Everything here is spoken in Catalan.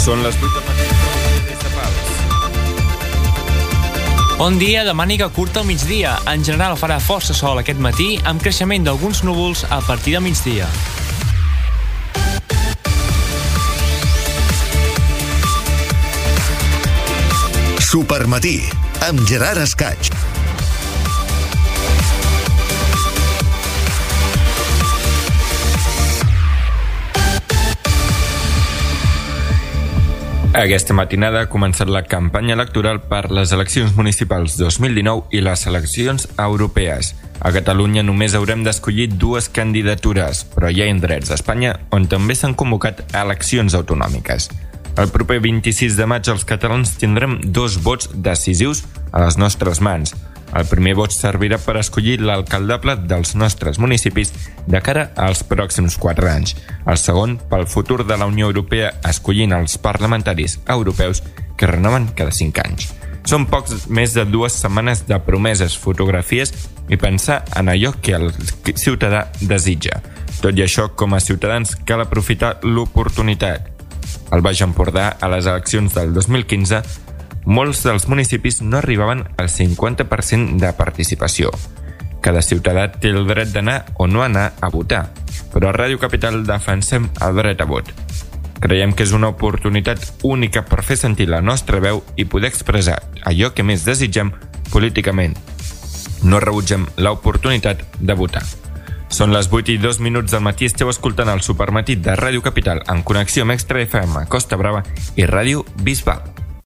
Són les 8 del matí des de Pals. Bon dia, de màniga curta al migdia. En general farà força sol aquest matí, amb creixement d'alguns núvols a partir del migdia. Supermatí, amb Gerard Escaig. Aquesta matinada ha començat la campanya electoral per les eleccions municipals 2019 i les eleccions europees. A Catalunya només haurem d'escollir 2 candidatures, però hi ha indrets a Espanya on també s'han convocat eleccions autonòmiques. El proper 26 de maig els catalans tindrem 2 vots decisius a les nostres mans. El primer vot servirà per escollir l'alcaldable dels nostres municipis de cara als pròxims 4 anys. El segon, pel futur de la Unió Europea, escollint els parlamentaris europeus que renoven cada 5 anys. Són pocs més de 2 setmanes de promeses, fotografies i pensar en allò que el ciutadà desitja. Tot i això, com a ciutadans, cal aprofitar l'oportunitat. Al Baix Empordà, a les eleccions del 2015, molts dels municipis no arribaven al 50% de participació. Cada ciutadà té el dret d'anar o no anar a votar, però a Ràdio Capital defensem el dret a vot. Creiem que és una oportunitat única per fer sentir la nostra veu i poder expressar allò que més desitgem políticament. No rebutgem l'oportunitat de votar. Són les 8:02 del matí, esteu escoltant el Supermatí de Ràdio Capital en connexió amb Extra FM a Costa Brava i Ràdio Bisbal.